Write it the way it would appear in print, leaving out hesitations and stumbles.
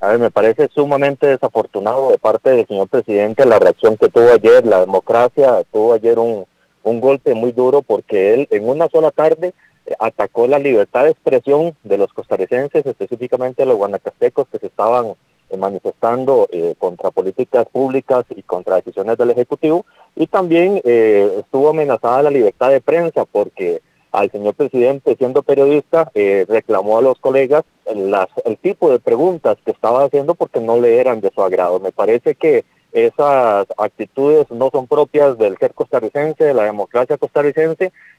A ver, me parece sumamente desafortunado de parte del señor presidente la reacción que tuvo ayer. La democracia tuvo ayer un golpe muy duro porque él en una sola tarde atacó la libertad de expresión de los costarricenses, específicamente los guanacastecos que se estaban manifestando contra políticas públicas y contra decisiones del Ejecutivo, y también estuvo amenazada la libertad de prensa porque al señor presidente, siendo periodista, reclamó a los colegas el tipo de preguntas que estaba haciendo porque no le eran de su agrado. Me parece que esas actitudes no son propias del ser costarricense, de la democracia costarricense,